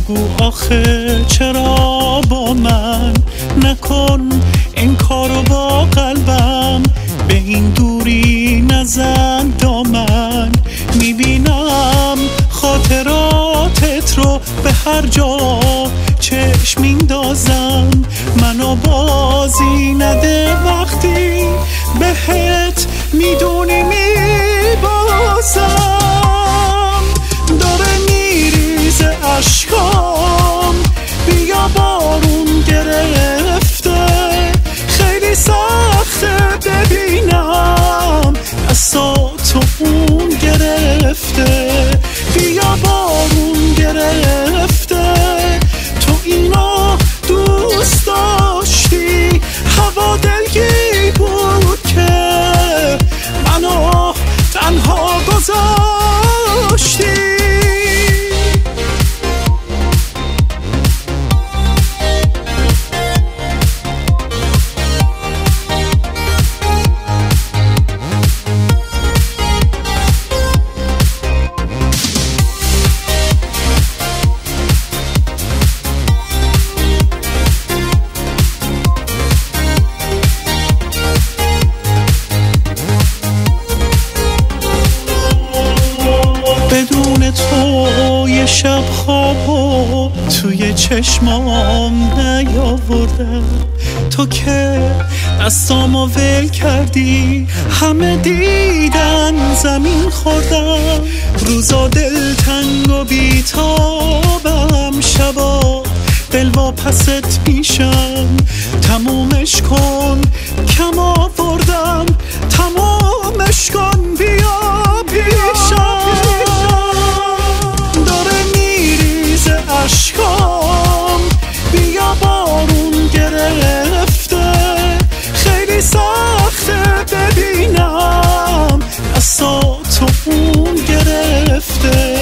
بگو آخه چرا با من نکن این کارو با قلبم، به این دوری نزن دامن. میبینم خاطراتت رو به هر جا چشم میندازم، منو بازی نده وقتی بهت میدونی میبازم. داره میریزه اشکام، بیا بارون گرفته، خیلی سخته ببینم دستاتو اون گرفته. بیا بارون گرفته، تو اینو دوست داشتی، هوا دلگی بود که منو تنها گذاشتی. بدون تو یه شب خوابو توی چشمام نیاوردم، تو که دستامو ول کردی همه دیدن زمین خوردم. روزا دلتنگ و بیتابم، شبا دل واپست میشم، تمومش کن کم آوردم، تمومش کن بیا پیشم. داره میریزه اشکام، بیا بارون گرفته، خیلی سخته ببینم دستاتو اون گرفته.